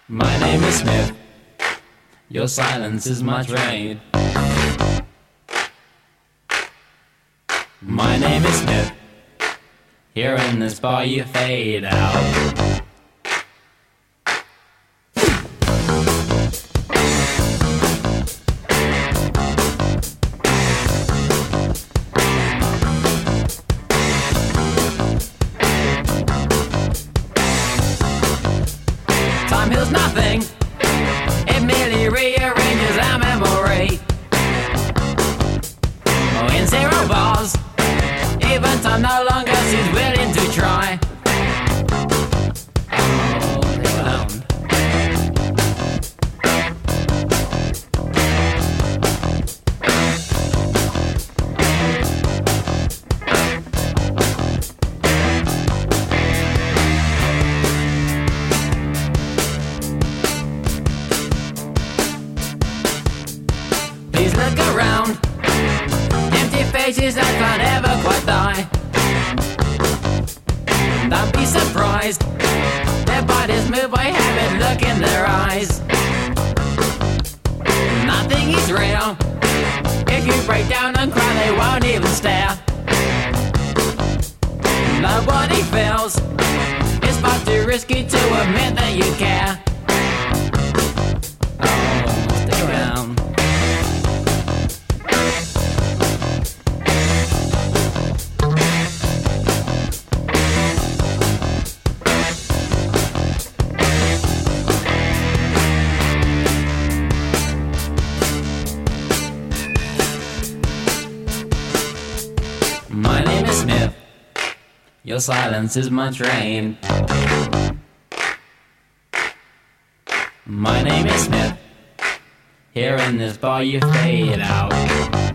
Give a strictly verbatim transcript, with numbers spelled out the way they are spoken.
My name is Smith. Your silence is my trade. My name is Smith. Here in this bar you fade out. Time heals nothing. It merely rearranges our memory. Oh, in zero bars, even time no longer seems willing to try. Oh, down. Please look around. Empty faces that can't ever quite die. Don't be surprised. Their bodies move by habit, look in their eyes. Nothing is real. If you break down and cry, they won't even stare. Nobody feels. It's far too risky to admit that you care. Oh, stick around. My name is Smith. Your silence is my train. My name is Smith. Here in this bar you fade out.